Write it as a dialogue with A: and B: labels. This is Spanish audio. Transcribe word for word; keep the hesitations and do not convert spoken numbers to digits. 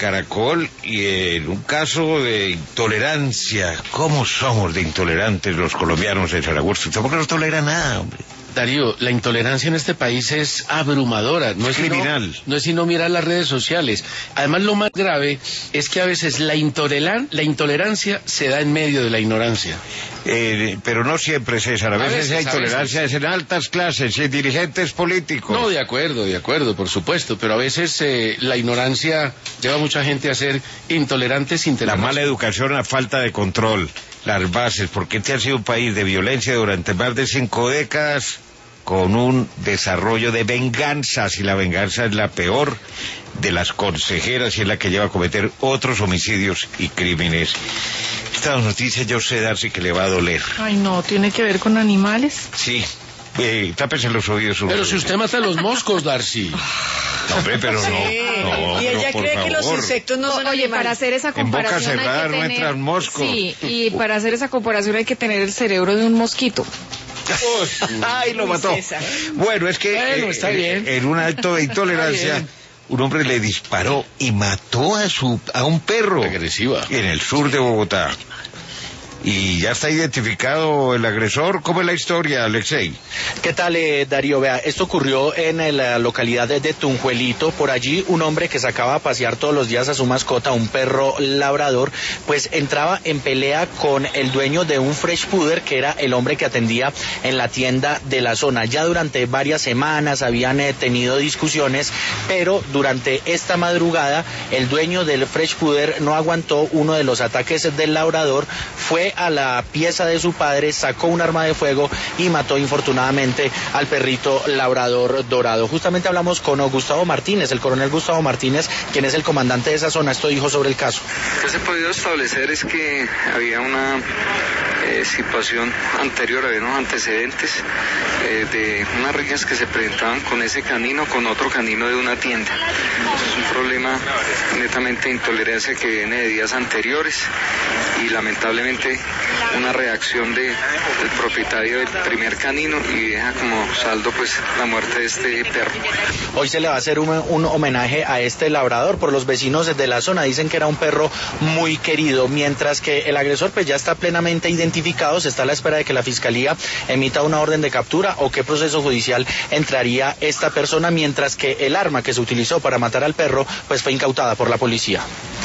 A: Caracol y en un caso de intolerancia. ¿Cómo somos de intolerantes los colombianos en San Augusto? Tampoco nos tolera nada, hombre.
B: Darío, la intolerancia en este país es abrumadora, no es
A: criminal.
B: Sino, no es sino mirar las redes sociales. Además, lo más grave es que a veces la, intoleran, la intolerancia se da en medio de la ignorancia.
A: Eh, pero no siempre, César. A veces, a veces la intolerancia veces. es en altas clases y en dirigentes políticos.
B: No, de acuerdo, de acuerdo, por supuesto, pero a veces eh, la ignorancia lleva a mucha gente a ser intolerantes sin tener
A: La mala educación, la falta de control, las bases, porque este ha sido un país de violencia durante más de cinco décadas, con un desarrollo de venganzas, y la venganza es la peor de las consejeras y es la que lleva a cometer otros homicidios y crímenes. Esta noticia yo sé, Darcy, que le va a doler.
C: Ay, no, ¿tiene que ver con animales?
A: Sí, eh, tápese los oídos.
B: Pero si usted mata a los moscos, Darcy.
A: No, hombre, pero no.
D: Sí.
A: no
D: y ella
A: no,
D: cree
A: favor.
D: que los insectos no son
C: Oye,
D: animales.
C: para hacer esa
A: En boca
C: comparación
A: cerrada
C: hay que
A: no
C: tener...
A: entran moscos.
C: Sí, y para hacer esa comparación hay que tener el cerebro de un mosquito.
A: ¡Ay, lo mató! Bueno, es que
B: Bueno,
A: eh,
B: está bien.
A: en un acto de intolerancia, un hombre le disparó y mató a su a un perro.
B: Agresiva.
A: En el sur de Bogotá. Y ya está identificado el agresor. ¿Cómo es la historia, Alexei?
E: ¿Qué tal, eh, Darío? Vea, esto ocurrió en eh, la localidad de, de Tunjuelito. Por allí, un hombre que sacaba a pasear todos los días a su mascota, un perro labrador, pues entraba en pelea con el dueño de un Fresh Pudder, que era el hombre que atendía en la tienda de la zona. Ya durante varias semanas habían eh, tenido discusiones, pero durante esta madrugada, el dueño del Fresh Pudder no aguantó uno de los ataques del labrador, fue a la pieza de su padre, sacó un arma de fuego y mató infortunadamente al perrito labrador dorado. Justamente hablamos con Gustavo Martínez, el coronel Gustavo Martínez, quien es el comandante de esa zona. Esto dijo sobre el caso.
F: Lo que se ha podido establecer es que había una eh, situación anterior, había unos antecedentes eh, de unas riñas que se presentaban con ese canino, con otro canino de una tienda. Eso es un problema netamente de intolerancia que viene de días anteriores y lamentablemente una reacción de, del propietario del primer canino y deja como saldo pues la muerte de este perro.
E: Hoy se le va a hacer un, un homenaje a este labrador por los vecinos de la zona. Dicen que era un perro muy querido, mientras que el agresor pues ya está plenamente identificado. Se está a la espera de que la fiscalía emita una orden de captura o qué proceso judicial entraría esta persona, mientras que el arma que se utilizó para matar al perro pues fue incautada por la policía.